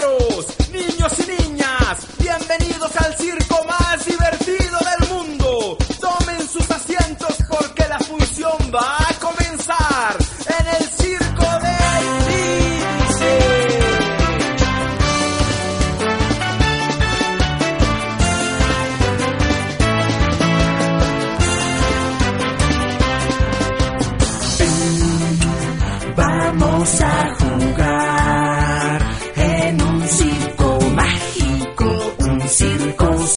caballeros, niños y niñas, bienvenidos al circo más divertido del mundo. Tomen sus asientos porque la función va a comenzar en el circo del Índice. Vamos a jugar.